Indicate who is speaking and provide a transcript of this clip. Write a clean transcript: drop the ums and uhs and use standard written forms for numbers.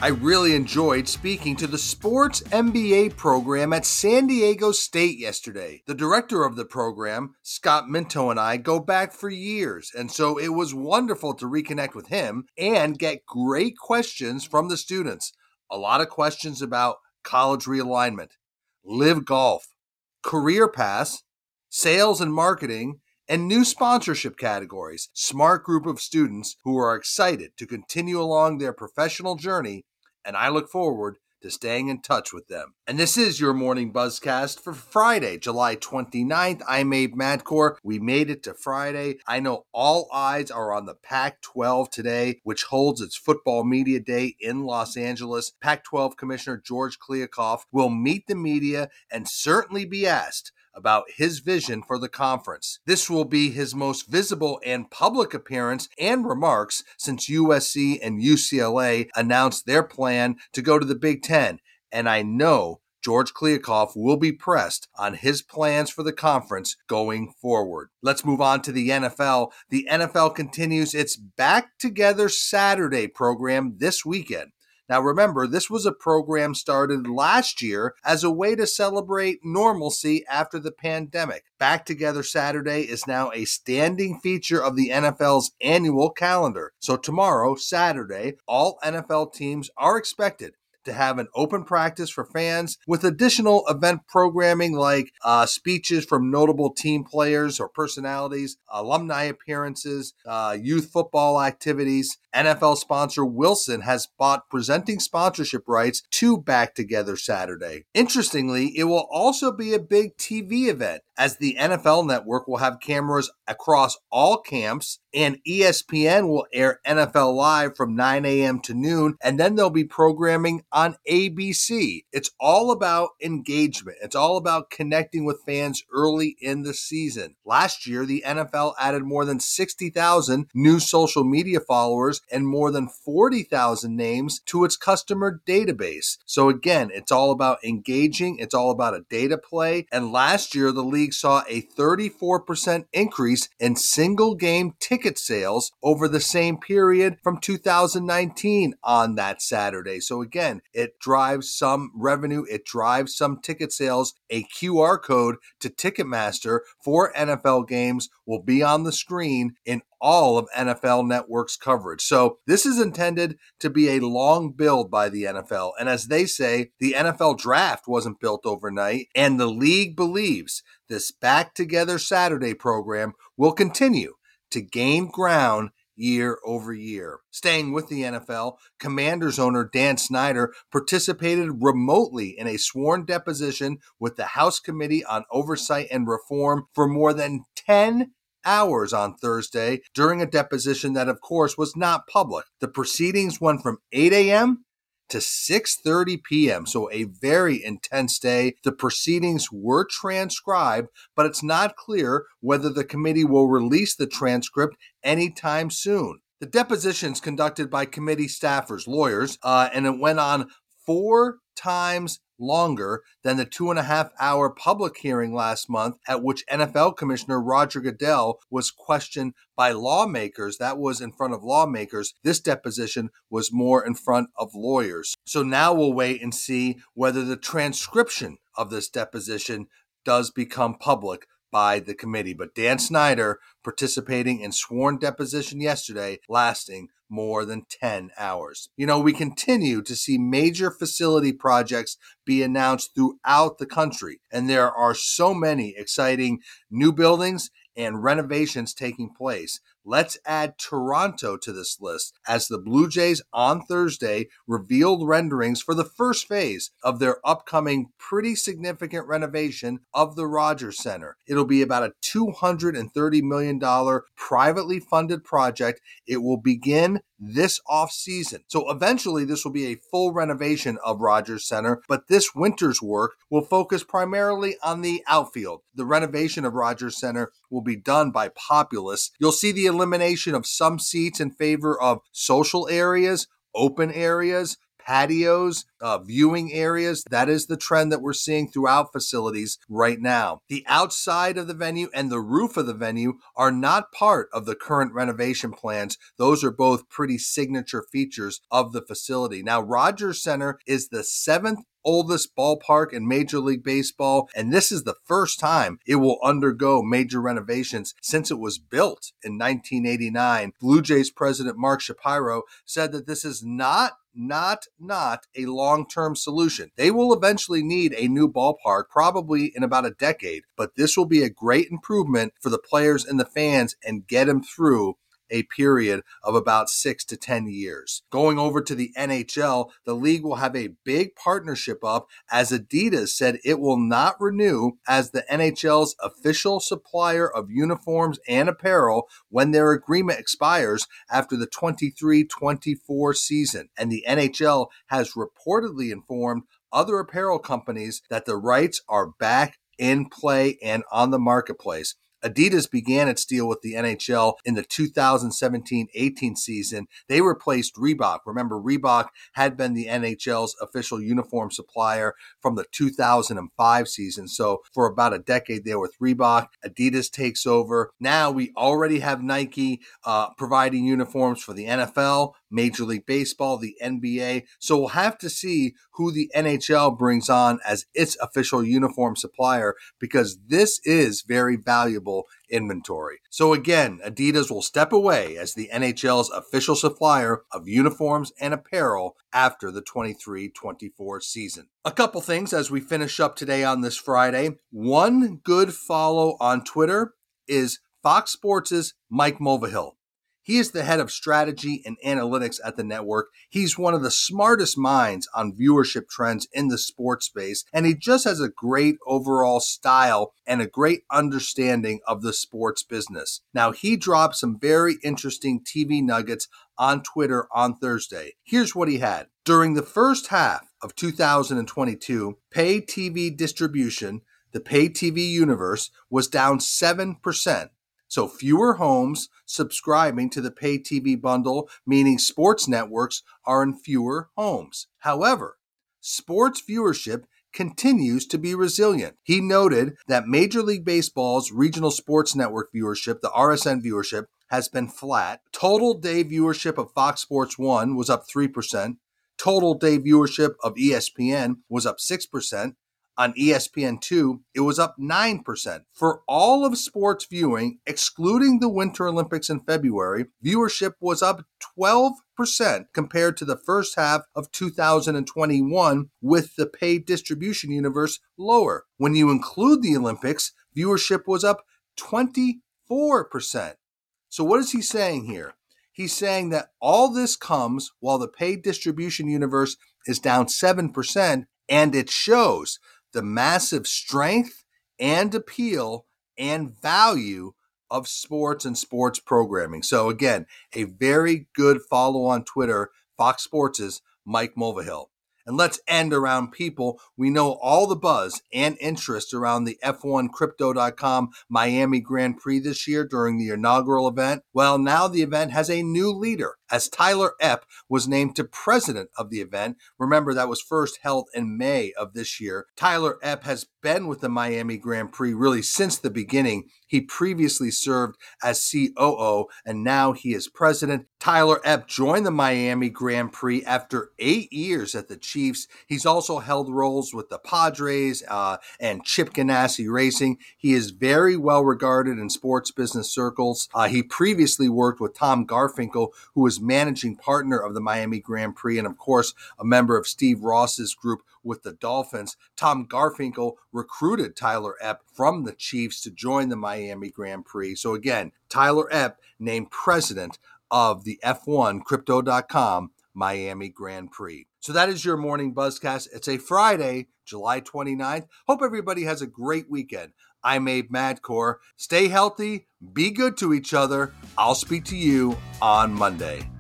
Speaker 1: I really enjoyed speaking to the Sports MBA program at San Diego State yesterday. The director of the program, Scott Minto, and I go back for years, and so it was wonderful to reconnect with him and get great questions from the students. A lot of questions about college realignment, live golf, career paths, sales and marketing, and new sponsorship categories. Smart group of students who are excited to continue along their professional journey, and I look forward to staying in touch with them. And this is your Morning Buzzcast for Friday, July 29th. I'm Abe Madkour. We made it to Friday. I know all eyes are on the Pac-12 today, which holds its Football Media Day in Los Angeles. Pac-12 Commissioner George Kliavkoff will meet the media and certainly be asked about his vision for the conference. This will be his most visible and public appearance and remarks since USC and UCLA announced their plan to go to the Big Ten, and I know George Kliavkoff will be pressed on his plans for the conference going forward. Let's move on to the NFL. The NFL continues its Back Together Saturday program this weekend. Now remember, this was a program started last year as a way to celebrate normalcy after the pandemic. Back Together Saturday is now a standing feature of the NFL's annual calendar. So tomorrow, Saturday, all NFL teams are expected to have an open practice for fans with additional event programming like speeches from notable team players or personalities, alumni appearances, youth football activities. NFL sponsor Wilson has bought presenting sponsorship rights to Back Together Saturday. Interestingly, it will also be a big TV event as the NFL Network will have cameras across all camps, and ESPN will air NFL Live from 9 a.m. to noon, and then there'll be programming on ABC. It's all about engagement. It's all about connecting with fans early in the season. Last year, the NFL added more than 60,000 new social media followers and more than 40,000 names to its customer database. So again, it's all about engaging. It's all about a data play. And last year, the league saw a 34% increase in single game ticket sales over the same period from 2019 on that Saturday. So again, it drives some revenue. It drives some ticket sales. A QR code to Ticketmaster for NFL games will be on the screen in all of NFL Network's coverage. So this is intended to be a long build by the NFL. And as they say, the NFL draft wasn't built overnight, and the league believes this Back Together Saturday program will continue to gain ground year over year. Staying with the NFL, Commanders owner Dan Snyder participated remotely in a sworn deposition with the House Committee on Oversight and Reform for more than 10 hours on Thursday during a deposition that, of course, was not public. The proceedings went from 8 a.m. to 6:30 p.m., so a very intense day. The proceedings were transcribed, but it's not clear whether the committee will release the transcript anytime soon. The depositions conducted by committee staffers, lawyers, and it went on 4 times longer than the 2.5-hour public hearing last month at which NFL Commissioner Roger Goodell was questioned by lawmakers. That was in front of lawmakers. This deposition was more in front of lawyers. So now we'll wait and see whether the transcription of this deposition does become public by the committee. But Dan Snyder participating in sworn deposition yesterday, lasting more than 10 hours. You know, we continue to see major facility projects be announced throughout the country, and there are so many exciting new buildings and renovations taking place. Let's add Toronto to this list as the Blue Jays on Thursday revealed renderings for the first phase of their upcoming pretty significant renovation of the Rogers Center. It'll be about a $230 million privately funded project. It will begin this off-season. So eventually this will be a full renovation of Rogers Center, but this winter's work will focus primarily on the outfield. The renovation of Rogers Center will be done by Populous. You'll see the elimination of some seats in favor of social areas, open areas, patios, viewing areas. That is the trend that we're seeing throughout facilities right now. The outside of the venue and the roof of the venue are not part of the current renovation plans. Those are both pretty signature features of the facility. Now, Rogers Center is the seventh oldest ballpark in Major League Baseball, and this is the first time it will undergo major renovations since it was built in 1989. Blue Jays president Mark Shapiro said that this is not a long-term solution. They will eventually need a new ballpark, probably in about a decade, but this will be a great improvement for the players and the fans and get them through a period of about 6 to 10 years. Going over to the NHL, the league will have a big partnership up as Adidas said it will not renew as the NHL's official supplier of uniforms and apparel when their agreement expires after the 23-24 season. And the NHL has reportedly informed other apparel companies that the rights are back in play and on the marketplace. Adidas began its deal with the NHL in the 2017-18 season. They replaced Reebok. Remember, Reebok had been the NHL's official uniform supplier from the 2005 season. So for about a decade there with Reebok, Adidas takes over. Now we already have Nike providing uniforms for the NFL, Major League Baseball, the NBA. So we'll have to see who the NHL brings on as its official uniform supplier, because this is very valuable inventory. So again, Adidas will step away as the NHL's official supplier of uniforms and apparel after the 23-24 season. A couple things as we finish up today on this Friday. One good follow on Twitter is Fox Sports' Mike Mulvihill. He is the head of strategy and analytics at the network. He's one of the smartest minds on viewership trends in the sports space, and he just has a great overall style and a great understanding of the sports business. Now, he dropped some very interesting TV nuggets on Twitter on Thursday. Here's what he had. During the first half of 2022, pay TV distribution, the pay TV universe, was down 7%. So fewer homes subscribing to the pay TV bundle, meaning sports networks are in fewer homes. However, sports viewership continues to be resilient. He noted that Major League Baseball's regional sports network viewership, the RSN viewership, has been flat. Total day viewership of Fox Sports 1 was up 3%. Total day viewership of ESPN was up 6%. On ESPN2, it was up 9%. For all of sports viewing, excluding the Winter Olympics in February, viewership was up 12% compared to the first half of 2021, with the paid distribution universe lower. When you include the Olympics, viewership was up 24%. So what is he saying here? He's saying that all this comes while the paid distribution universe is down 7%, and it shows the massive strength and appeal and value of sports and sports programming. So again, a very good follow on Twitter, Fox Sports' Mike Mulvihill. And let's end around people. We know all the buzz and interest around the F1Crypto.com Miami Grand Prix this year during the inaugural event. Well, now the event has a new leader, as Tyler Epp was named to president of the event. Remember, that was first held in May of this year. Tyler Epp has been with the Miami Grand Prix really since the beginning. He previously served as COO, and now he is president. Tyler Epp joined the Miami Grand Prix after 8 years at the Chiefs. He's also held roles with the Padres and Chip Ganassi Racing. He is very well regarded in sports business circles. He previously worked with Tom Garfinkel, who was managing partner of the Miami Grand Prix, and of course, a member of Steve Ross's group with the Dolphins. Tom Garfinkel recruited Tyler Epp from the Chiefs to join the Miami Grand Prix. So again, Tyler Epp named president of the F1Crypto.com Miami Grand Prix. So that is your morning buzzcast. It's a Friday, July 29th. Hope everybody has a great weekend. I'm Abe Madcore. Stay healthy, be good to each other. I'll speak to you on Monday.